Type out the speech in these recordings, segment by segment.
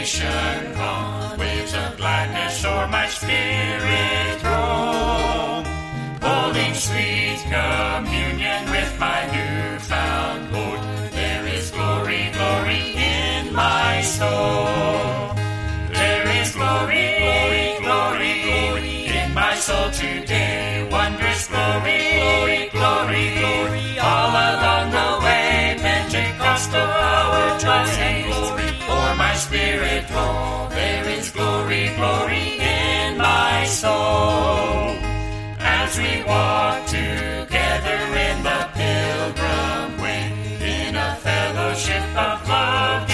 salvation come, waves of gladness o'er my spirit roam, holding sweet communion with my newfound Lord. There is glory, glory in my soul. There is glory, glory, glory, glory in my soul today. Wondrous glory, glory, glory, glory all along the way. Pentecostal power, joy and glory o'er my spirit roll. There is glory, glory in my soul. As we walk together in the pilgrim way, in a fellowship of love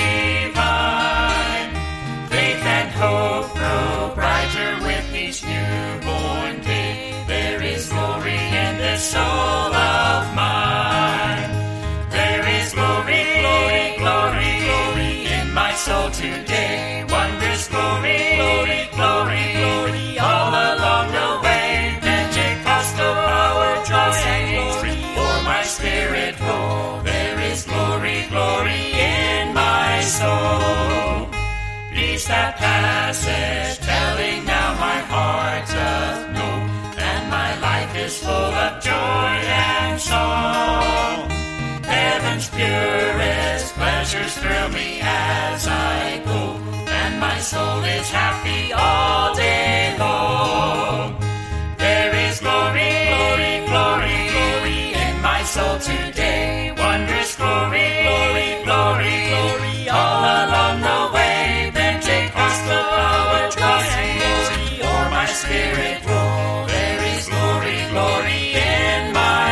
divine, faith and hope grow brighter with each newborn day. There is glory in this soul of mine. There is glory, glory, glory, glory in my soul today. Wondrous glory, glory, glory, glory all along the way. Pentecostal power, joy and glory for my spirit roll. There is glory, glory in my soul. Peace that passeth telling, now my heart doth know, and my life is full of joy and song. Heaven's purest pleasures thrill me as I go, and my soul is happy all day long. There is glory, glory, glory, glory in my soul today. Wondrous glory, glory, glory, glory all along the way. Pentecostal power, joy and glory o'er my spirit roll. There is glory, glory in my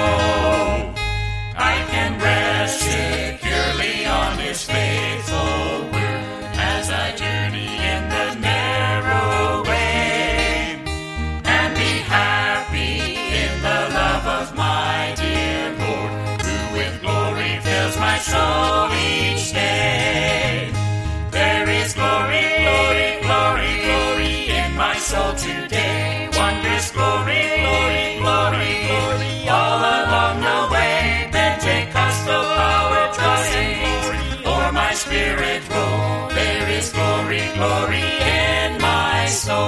soul. I can rest securely on His faithful word as I journey in the narrow way, and be happy in the love of my dear Lord, who with glory fills my soul each day. There is glory, glory, glory, glory in my soul today. Wondrous glory, glory, glory, glory all along the way. Pentecostal power, joy and glory o'er my spirit roll. There is glory, glory in my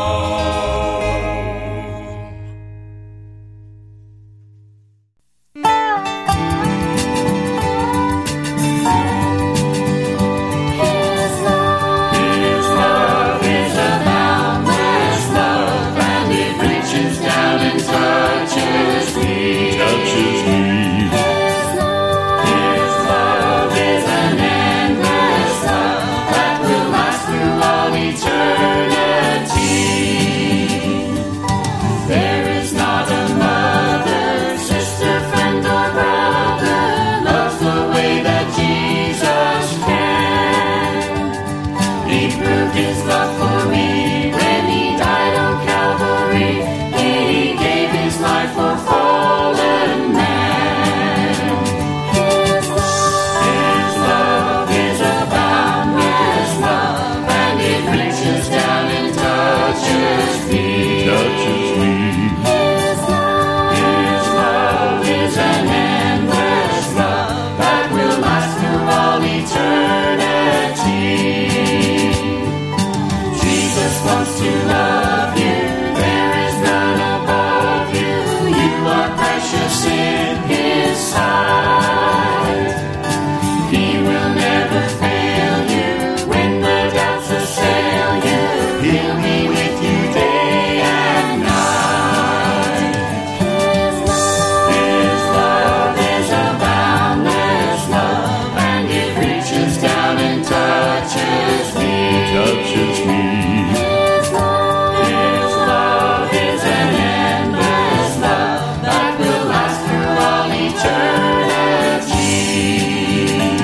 soul.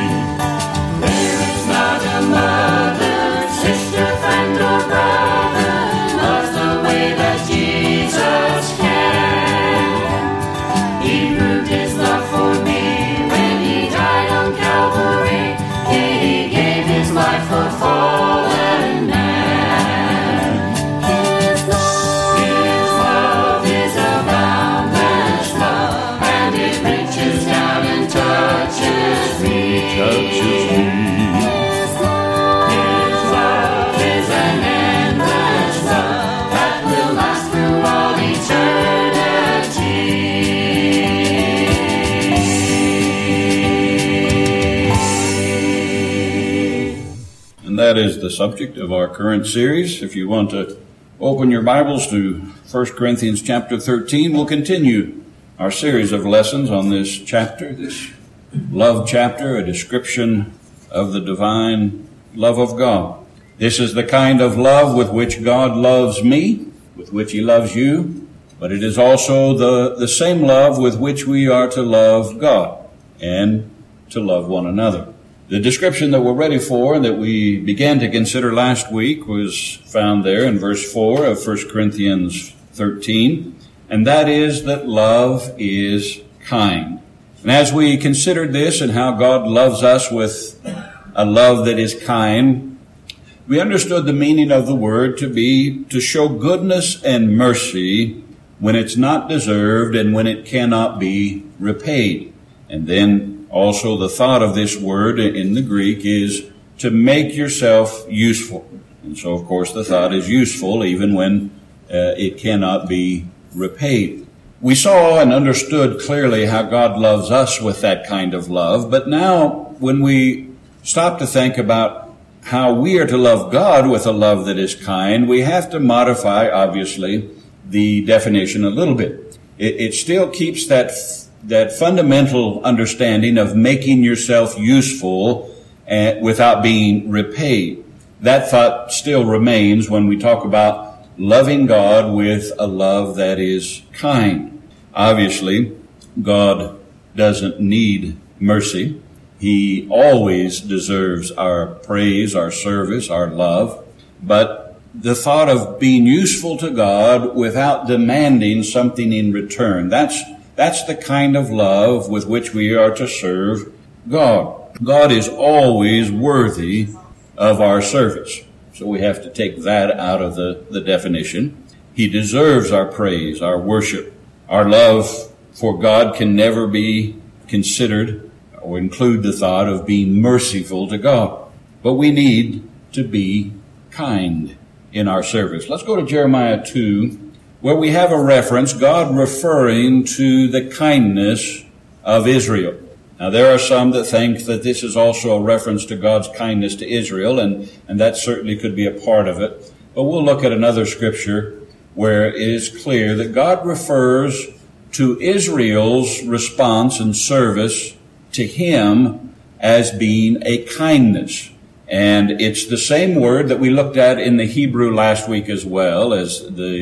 Sister, friend, or brother that is the subject of our current series. If you want to open your Bibles to 1 Corinthians chapter 13, we'll continue our series of lessons on this chapter, this love chapter, a description of the divine love of God. This is the kind of love with which God loves me, with which he loves you, but it is also the same love with which we are to love God and to love one another. The description that we're ready for and that we began to consider last week was found there in verse 4 of 1 Corinthians 13, and that is that love is kind. And as we considered this and how God loves us with a love that is kind, we understood the meaning of the word to be to show goodness and mercy when it's not deserved and when it cannot be repaid. And then also the thought of this word in the Greek is to make yourself useful. And so, of course, the thought is useful even when it cannot be repaid. We saw and understood clearly how God loves us with that kind of love. But now when we stop to think about how we are to love God with a love that is kind, we have to modify, obviously, the definition a little bit. It still keeps that fundamental understanding of making yourself useful without being repaid. That thought still remains when we talk about loving God with a love that is kind. Obviously, God doesn't need mercy. He always deserves our praise, our service, our love. But the thought of being useful to God without demanding something in return, that's the kind of love with which we are to serve God. God is always worthy of our service. So we have to take that out of the definition. He deserves our praise, our worship. Our love for God can never be considered or include the thought of being merciful to God. But we need to be kind in our service. Let's go to Jeremiah 2. Where we have a reference, God referring to the kindness of Israel. Now, there are some that think that this is also a reference to God's kindness to Israel, and that certainly could be a part of it. But we'll look at another scripture where it is clear that God refers to Israel's response and service to him as being a kindness. And it's the same word that we looked at in the Hebrew last week as well as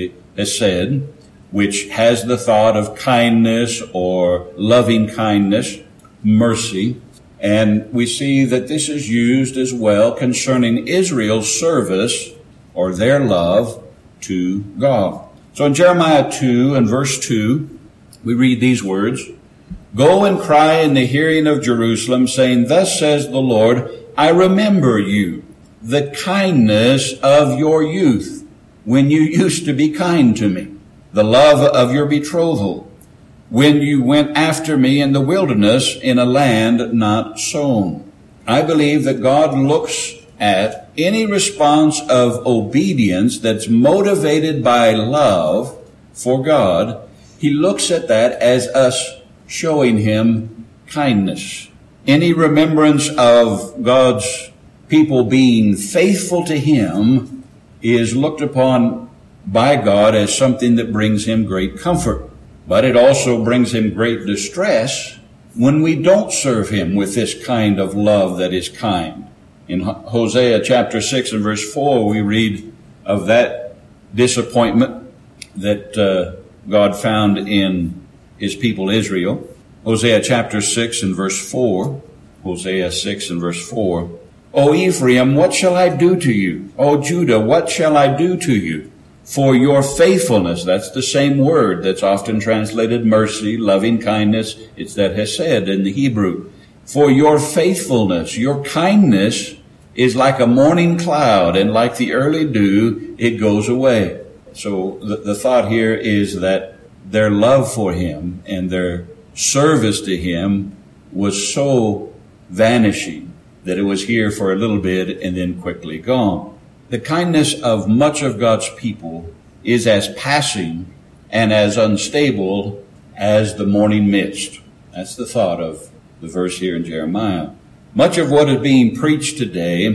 said, which has the thought of kindness or loving kindness, mercy. And we see that this is used as well concerning Israel's service or their love to God. So in Jeremiah 2 and verse 2, we read these words, "Go and cry in the hearing of Jerusalem, saying, Thus says the Lord, I remember you, the kindness of your youth, when you used to be kind to me, the love of your betrothal, when you went after me in the wilderness in a land not sown." I believe that God looks at any response of obedience that's motivated by love for God. He looks at that as us showing him kindness. Any remembrance of God's people being faithful to him is looked upon by God as something that brings him great comfort. But it also brings him great distress when we don't serve him with this kind of love that is kind. In Hosea chapter 6 and verse 4, we read of that disappointment that God found in his people Israel. Hosea chapter 6 and verse 4. Hosea 6 and verse 4. "O Ephraim, what shall I do to you? O Judah, what shall I do to you? For your faithfulness," that's the same word that's often translated mercy, loving kindness. It's that hesed in the Hebrew. "For your faithfulness, your kindness is like a morning cloud, and like the early dew, it goes away." So the thought here is that their love for him and their service to him was so vanishing that it was here for a little bit and then quickly gone. The kindness of much of God's people is as passing and as unstable as the morning mist. That's the thought of the verse here in Jeremiah. Much of what is being preached today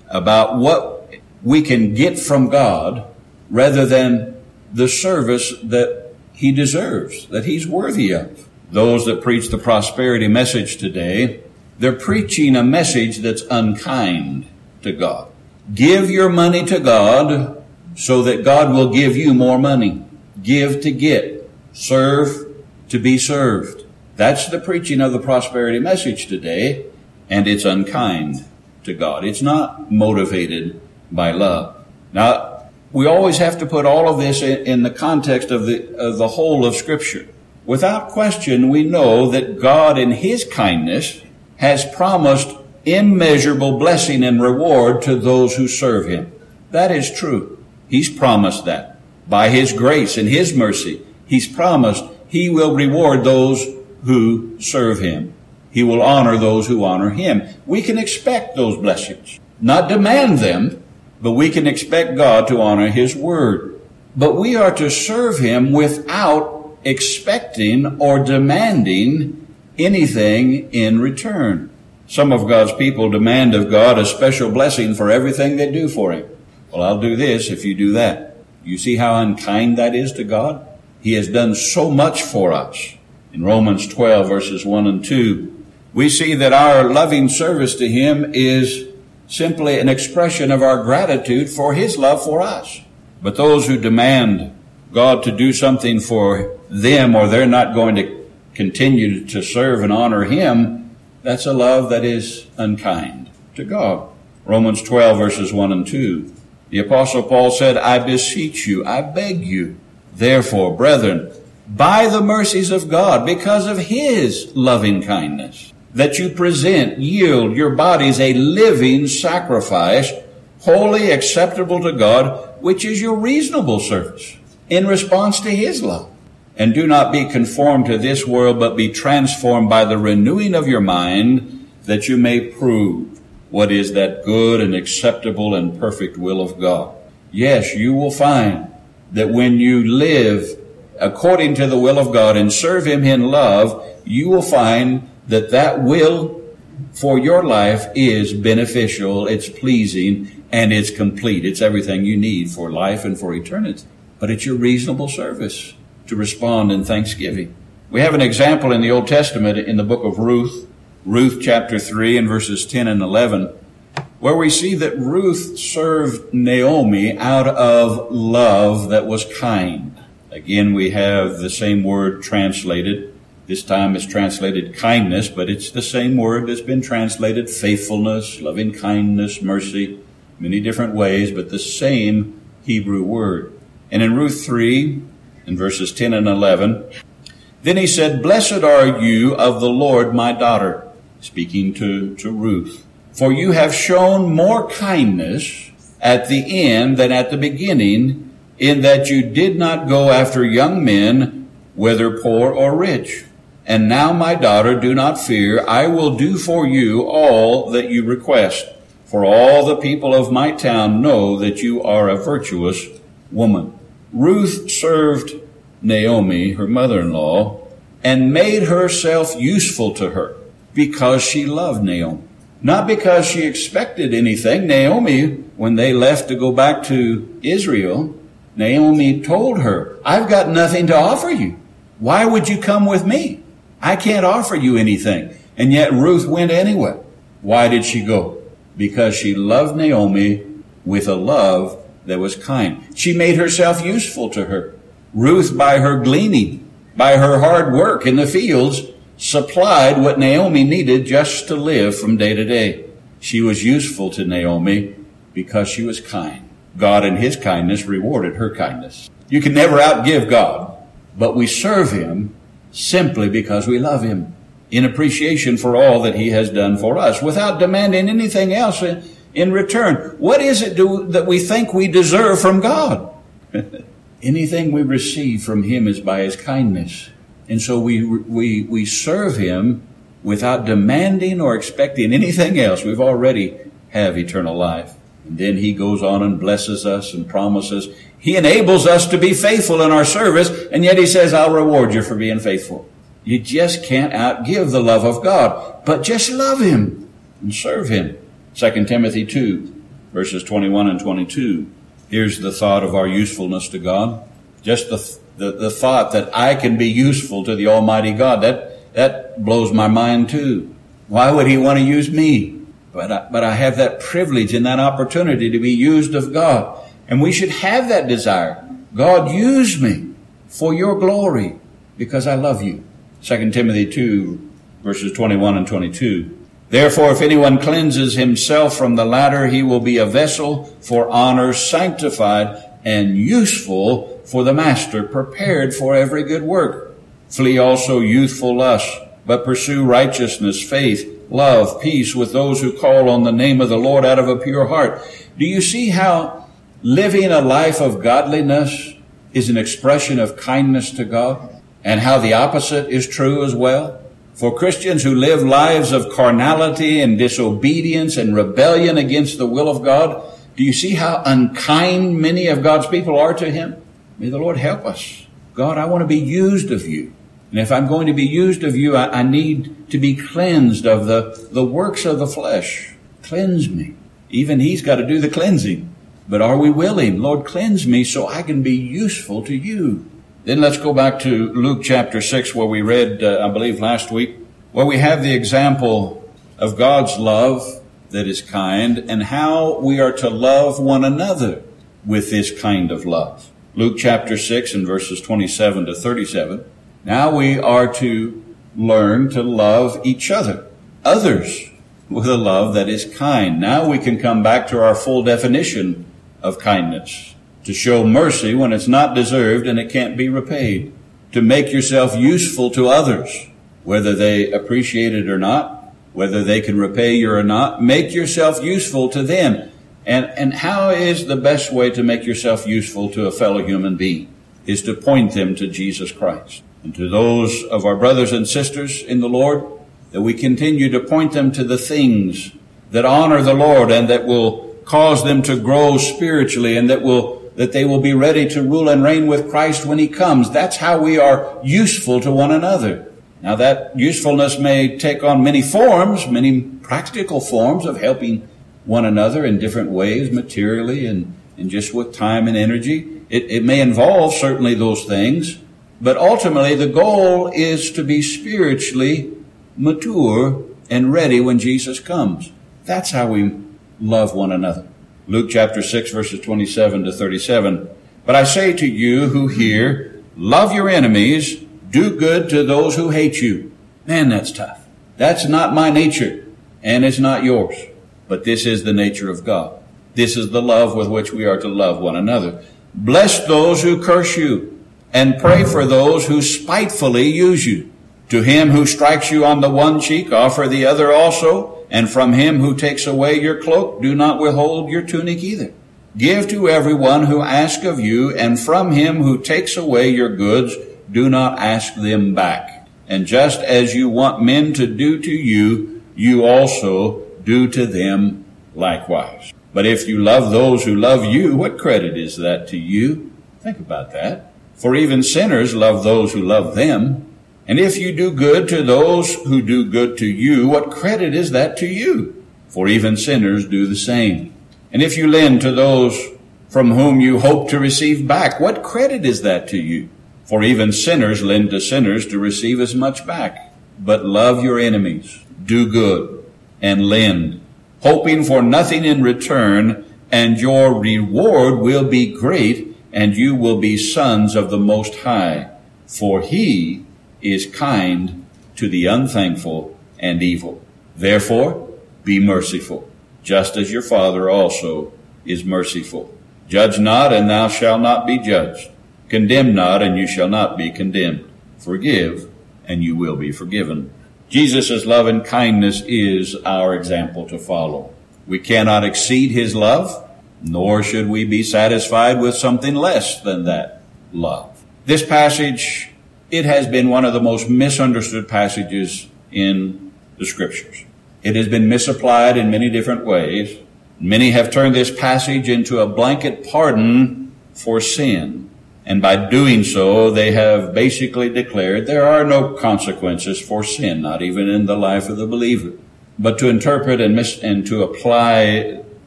about what we can get from God rather than the service that he deserves, that he's worthy of. Those that preach the prosperity message today, they're preaching a message that's unkind to God. Give your money to God so that God will give you more money. Give to get. Serve to be served. That's the preaching of the prosperity message today, and it's unkind to God. It's not motivated by love. Now, we always have to put all of this in the context of the whole of Scripture. Without question, we know that God in his kindness has promised immeasurable blessing and reward to those who serve him. That is true. He's promised that. By his grace and his mercy, he's promised he will reward those who serve him. He will honor those who honor him. We can expect those blessings, not demand them, but we can expect God to honor his word. But we are to serve him without expecting or demanding anything in return. Some of God's people demand of God a special blessing for everything they do for him. Well, I'll do this if you do that. You see how unkind that is to God? He has done so much for us. In Romans 12, verses 1 and 2, we see that our loving service to him is simply an expression of our gratitude for his love for us. But those who demand God to do something for them, or they're not going to continue to serve and honor him, that's a love that is unkind to God. Romans 12, verses 1 and 2. The Apostle Paul said, I beseech you, I beg you, therefore, brethren, by the mercies of God, because of his loving kindness, that you yield your bodies a living sacrifice, wholly acceptable to God, which is your reasonable service, in response to his love. And do not be conformed to this world, but be transformed by the renewing of your mind, that you may prove what is that good and acceptable and perfect will of God. Yes, you will find that when you live according to the will of God and serve him in love, you will find that that will for your life is beneficial, it's pleasing, and it's complete. It's everything you need for life and for eternity. But it's your reasonable service to respond in thanksgiving. We have an example in the Old Testament in the book of Ruth, Ruth chapter 3 and verses 10 and 11, where we see that Ruth served Naomi out of love that was kind. Again, we have the same word translated. This time it's translated kindness, but it's the same word that's been translated faithfulness, loving kindness, mercy, many different ways, but the same Hebrew word. And in Ruth 3, in verses 10 and 11, then he said, Blessed are you of the Lord, my daughter, speaking to Ruth, for you have shown more kindness at the end than at the beginning, in that you did not go after young men, whether poor or rich. And now, my daughter, do not fear. I will do for you all that you request. For all the people of my town know that you are a virtuous woman. Ruth served Naomi, her mother-in-law, and made herself useful to her because she loved Naomi. Not because she expected anything. Naomi, when they left to go back to Israel, Naomi told her, I've got nothing to offer you. Why would you come with me? I can't offer you anything. And yet Ruth went anyway. Why did she go? Because she loved Naomi with a love that was kind. She made herself useful to her. Ruth, by her gleaning, by her hard work in the fields, supplied what Naomi needed just to live from day to day. She was useful to Naomi because she was kind. God in his kindness rewarded her kindness. You can never outgive God, but we serve him simply because we love him in appreciation for all that he has done for us without demanding anything else in return. What is it that we think we deserve from God? Anything we receive from him is by his kindness. And so we serve him without demanding or expecting anything else. We've already have eternal life. And then he goes on and blesses us and promises. He enables us to be faithful in our service, and yet he says, I'll reward you for being faithful. You just can't outgive the love of God, but just love him and serve him. 2 Timothy 2 verses 21 and 22. Here's the thought of our usefulness to God. Just the thought that I can be useful to the Almighty God, that blows my mind too. Why would He want to use me? But I have that privilege and that opportunity to be used of God. And we should have that desire. God, use me for your glory because I love you. 2 Timothy 2, verses 21 and 22. Therefore, if anyone cleanses himself from the latter, he will be a vessel for honor, sanctified and useful for the master, prepared for every good work. Flee also youthful lust, but pursue righteousness, faith, love, peace with those who call on the name of the Lord out of a pure heart. Do you see how living a life of godliness is an expression of kindness to God, and how the opposite is true as well? For Christians who live lives of carnality and disobedience and rebellion against the will of God, do you see how unkind many of God's people are to Him? May the Lord help us. God, I want to be used of you. And if I'm going to be used of you, I need to be cleansed of the works of the flesh. Cleanse me. Even He's got to do the cleansing. But are we willing? Lord, cleanse me so I can be useful to you. Then let's go back to Luke chapter 6 where we read, I believe last week, where we have the example of God's love that is kind and how we are to love one another with this kind of love. Luke chapter 6 and verses 27 to 37. Now we are to learn to love each other, others, with a love that is kind. Now we can come back to our full definition of kindness. To show mercy when it's not deserved and it can't be repaid. To make yourself useful to others, whether they appreciate it or not, whether they can repay you or not. Make yourself useful to them. And how is the best way to make yourself useful to a fellow human being? Is to point them to Jesus Christ. And to those of our brothers and sisters in the Lord, that we continue to point them to the things that honor the Lord and that will cause them to grow spiritually and that they will be ready to rule and reign with Christ when He comes. That's how we are useful to one another. Now that usefulness may take on many forms, many practical forms of helping one another in different ways, materially and just with time and energy. It may involve certainly those things, but ultimately the goal is to be spiritually mature and ready when Jesus comes. That's how we love one another. Luke chapter 6 verses 27 to 37. But I say to you who hear, love your enemies, do good to those who hate you. Man, that's tough. That's not my nature, and it's not yours. But this is the nature of God. This is the love with which we are to love one another. Bless those who curse you, and pray for those who spitefully use you. To him who strikes you on the one cheek, offer the other also. And from him who takes away your cloak, do not withhold your tunic either. Give to everyone who asks of you, and from him who takes away your goods, do not ask them back. And just as you want men to do to you, you also do to them likewise. But if you love those who love you, what credit is that to you? Think about that. For even sinners love those who love them. And if you do good to those who do good to you, what credit is that to you? For even sinners do the same. And if you lend to those from whom you hope to receive back, what credit is that to you? For even sinners lend to sinners to receive as much back. But love your enemies, do good, and lend, hoping for nothing in return, and your reward will be great, and you will be sons of the Most High. For He is kind to the unthankful and evil. Therefore, be merciful, just as your Father also is merciful. Judge not, and thou shalt not be judged. Condemn not, and you shall not be condemned. Forgive, and you will be forgiven. Jesus' love and kindness is our example to follow. We cannot exceed His love, nor should we be satisfied with something less than that love. This passage, it has been one of the most misunderstood passages in the Scriptures. It has been misapplied in many different ways. Many have turned this passage into a blanket pardon for sin. And by doing so, they have basically declared there are no consequences for sin, not even in the life of the believer. But to interpret and to apply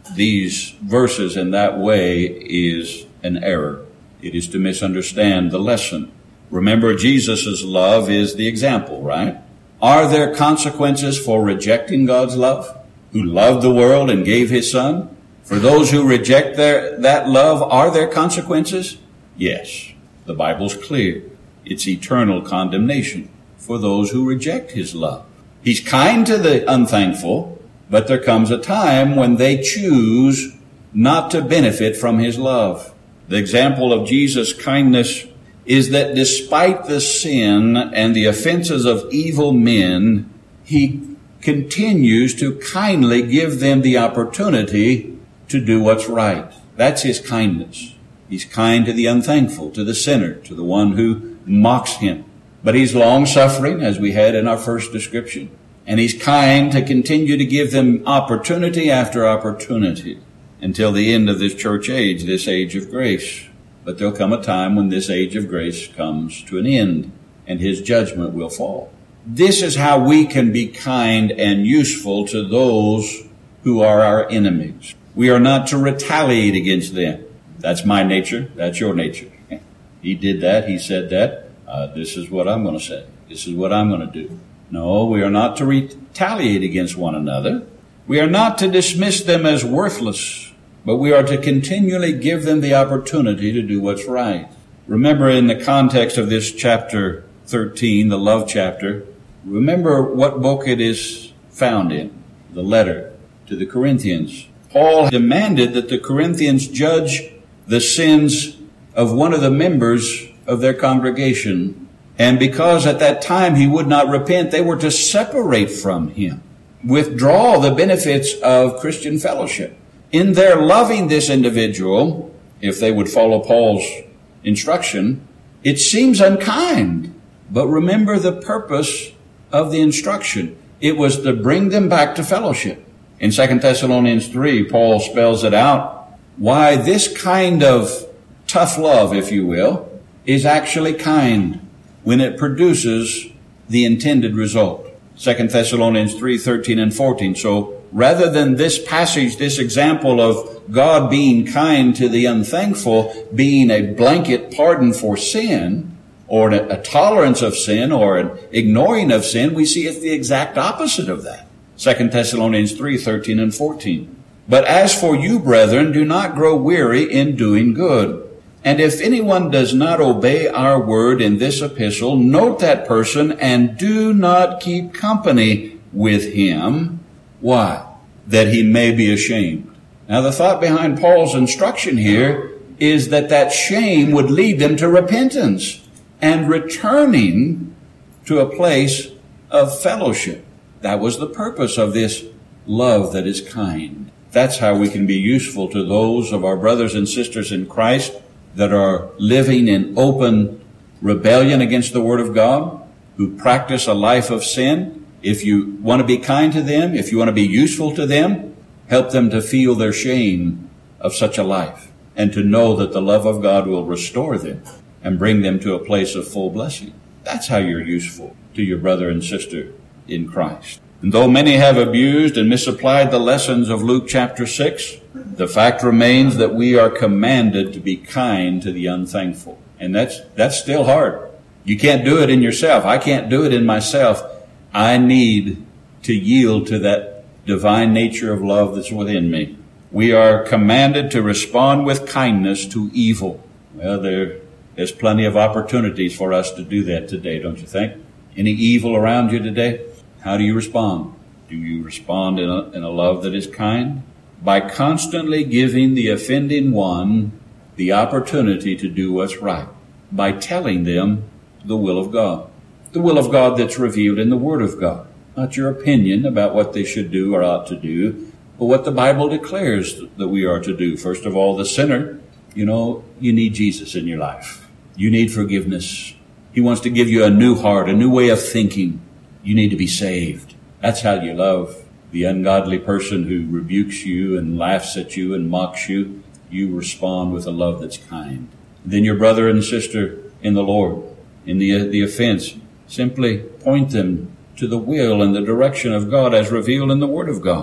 these verses in that way is an error. It is to misunderstand the lesson. Remember, Jesus' love is the example, right? Are there consequences for rejecting God's love? Who loved the world and gave his Son? For those who reject that love, are there consequences? Yes. The Bible's clear. It's eternal condemnation for those who reject his love. He's kind to the unthankful, but there comes a time when they choose not to benefit from his love. The example of Jesus' kindness is that despite the sin and the offenses of evil men, he continues to kindly give them the opportunity to do what's right. That's his kindness. He's kind to the unthankful, to the sinner, to the one who mocks him. But he's long-suffering, as we had in our first description. And he's kind to continue to give them opportunity after opportunity until the end of this church age, this age of grace. But there'll come a time when this age of grace comes to an end and his judgment will fall. This is how we can be kind and useful to those who are our enemies. We are not to retaliate against them. That's my nature. That's your nature. He did that. He said that. This is what I'm going to say. This is what I'm going to do. No, we are not to retaliate against one another. We are not to dismiss them as worthless, but we are to continually give them the opportunity to do what's right. Remember, in the context of this chapter 13, the love chapter, remember what book it is found in, the letter to the Corinthians. Paul demanded that the Corinthians judge the sins of one of the members of their congregation. And because at that time he would not repent, they were to separate from him, withdraw the benefits of Christian fellowship. In their loving this individual, if they would follow Paul's instruction, it seems unkind. But remember the purpose of the instruction. It was to bring them back to fellowship. In 2 Thessalonians 3, Paul spells it out, why this kind of tough love, if you will, is actually kind when it produces the intended result. 2 Thessalonians 3, 13 and 14. So rather than this passage, this example of God being kind to the unthankful being a blanket pardon for sin, or a tolerance of sin, or an ignoring of sin, we see it's the exact opposite of that. 2 Thessalonians 3, 13 and 14. But as for you, brethren, do not grow weary in doing good. And if anyone does not obey our word in this epistle, note that person and do not keep company with him. Why? That he may be ashamed. Now the thought behind Paul's instruction here is that shame would lead them to repentance and returning to a place of fellowship. That was the purpose of this love that is kind. That's how we can be useful to those of our brothers and sisters in Christ that are living in open rebellion against the Word of God, who practice a life of sin. If you want to be kind to them, if you want to be useful to them, help them to feel their shame of such a life and to know that the love of God will restore them and bring them to a place of full blessing. That's how you're useful to your brother and sister in Christ. And though many have abused and misapplied the lessons of Luke chapter 6, the fact remains that we are commanded to be kind to the unthankful. And that's still hard. You can't do it in yourself. I can't do it in myself. I need to yield to that divine nature of love that's within me. We are commanded to respond with kindness to evil. Well, there's plenty of opportunities for us to do that today, don't you think? Any evil around you today? How do you respond? Do you respond in a love that is kind? By constantly giving the offending one the opportunity to do what's right. By telling them the will of God. The will of God that's revealed in the Word of God. Not your opinion about what they should do or ought to do, but what the Bible declares that we are to do. First of all, the sinner, you need Jesus in your life. You need forgiveness. He wants to give you a new heart, a new way of thinking. You need to be saved. That's how you love. The ungodly person who rebukes you and laughs at you and mocks you, you respond with a love that's kind. Then your brother and sister in the Lord, in the offense, simply point them to the will and the direction of God as revealed in the Word of God.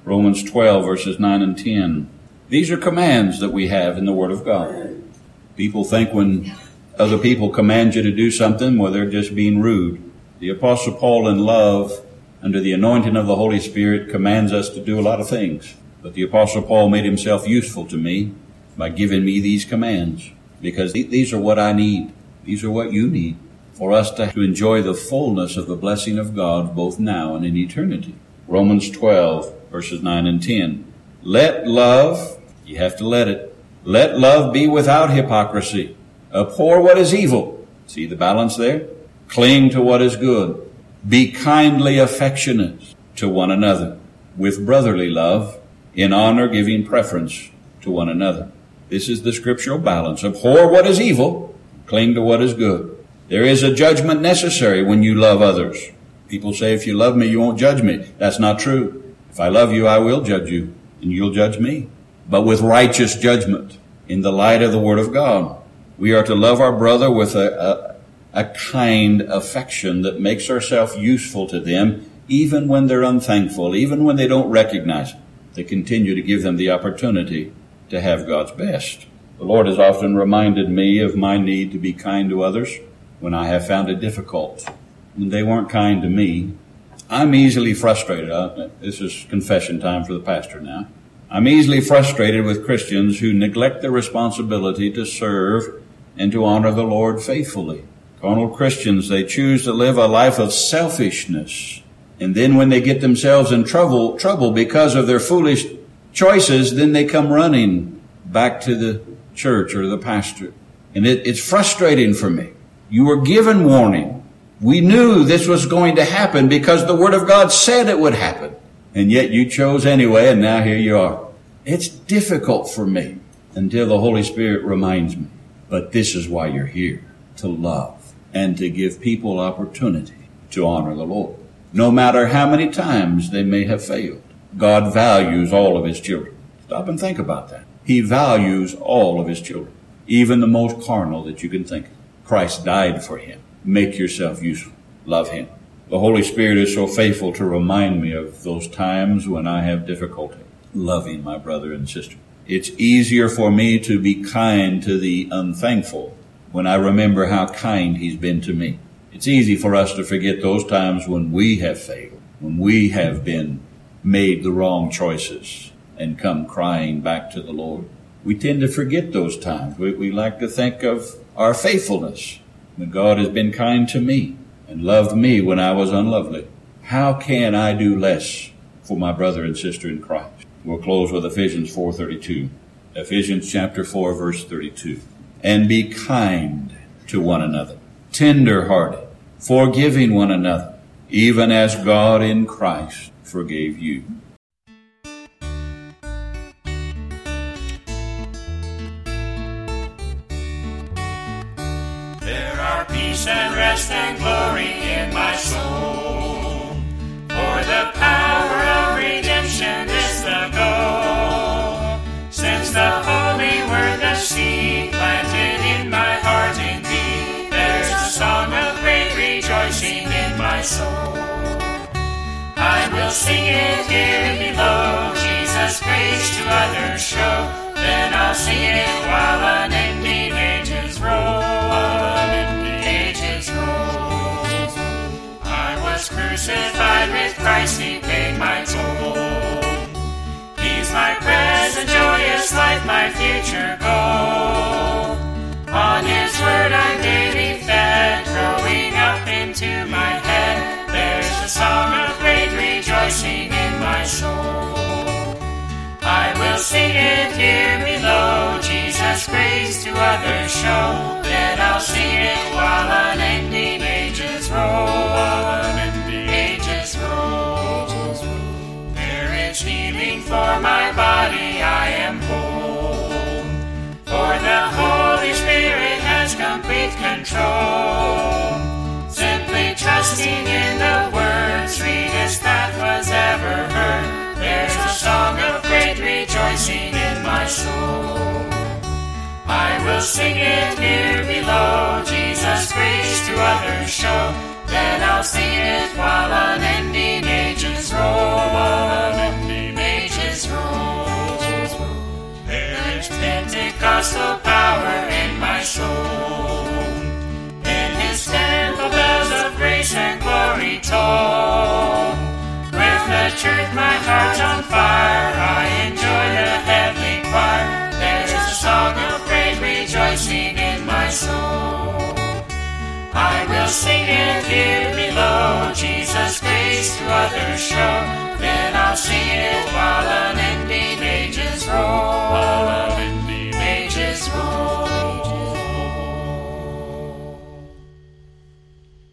Romans 12, verses 9 and 10. These are commands that we have in the Word of God. People think when other people command you to do something, well, they're just being rude. The Apostle Paul, in love, under the anointing of the Holy Spirit, commands us to do a lot of things. But the Apostle Paul made himself useful to me by giving me these commands, because these are what I need. These are what you need for us to enjoy the fullness of the blessing of God both now and in eternity. Romans 12, verses 9 and 10. Let love, you have to let love be without hypocrisy. Abhor what is evil. See the balance there? Cling to what is good. Be kindly affectionate to one another, with brotherly love, in honor giving preference to one another. This is the scriptural balance. Abhor what is evil, cling to what is good. There is a judgment necessary when you love others. People say, if you love me, you won't judge me. That's not true. If I love you, I will judge you, and you'll judge me. But with righteous judgment, in the light of the Word of God. We are to love our brother with a kind affection that makes ourselves useful to them, even when they're unthankful, even when they don't recognize it. They continue to give them the opportunity to have God's best. The Lord has often reminded me of my need to be kind to others when I have found it difficult. And they weren't kind to me. I'm easily frustrated. This is confession time for the pastor now. I'm easily frustrated with Christians who neglect their responsibility to serve and to honor the Lord faithfully. Carnal Christians, they choose to live a life of selfishness. And then when they get themselves in trouble because of their foolish choices, then they come running back to the church or the pastor. And it's frustrating for me. You were given warning. We knew this was going to happen because the Word of God said it would happen. And yet you chose anyway, and now here you are. It's difficult for me until the Holy Spirit reminds me. But this is why you're here, to love and to give people opportunity to honor the Lord. No matter how many times they may have failed, God values all of His children. Stop and think about that. He values all of His children, even the most carnal that you can think of. Christ died for him. Make yourself useful. Love Him. The Holy Spirit is so faithful to remind me of those times when I have difficulty loving my brother and sister. It's easier for me to be kind to the unthankful when I remember how kind He's been to me. It's easy for us to forget those times when we have failed, when we have been made the wrong choices and come crying back to the Lord. We tend to forget those times. We like to think of our faithfulness, when God has been kind to me and loved me when I was unlovely. How can I do less for my brother and sister in Christ? We'll close with Ephesians 4:32. Ephesians chapter 4, verse 32. And be kind to one another, tender-hearted, forgiving one another, even as God in Christ forgave you. There are peace and rest and glory in my soul, for the power of redemption is the goal. Since the holy word, the seed planted in my heart indeed, there's a song of great rejoicing in my soul. I will sing it here below, Jesus' grace to others show. Then I'll sing it while unending ages roll. I was crucified with Christ, He paid my toll. He's my present joyous life, my future goal. On His word I'm daily fed, growing up into my head. There's a song of great rejoicing in my soul. I will sing it here below, Jesus' grace to others show. Then I'll sing it while unending ages roll. Ages roll. There is healing for my body, I am whole. For the Holy Spirit has complete control. Simply trusting in the word, sweetest that was ever heard. There's a song of great rejoicing in my soul. I will sing it here below, Jesus' grace to others show. Then I'll sing it while unending ages roll. Unending ages gospel power in my soul. In his temple bells of grace and glory toll. With the truth my heart's on fire, I enjoy the heavenly choir. There's a song of praise rejoicing in my soul. I will sing it here below, Jesus' grace to others show. Then I'll sing it while unending ages roll.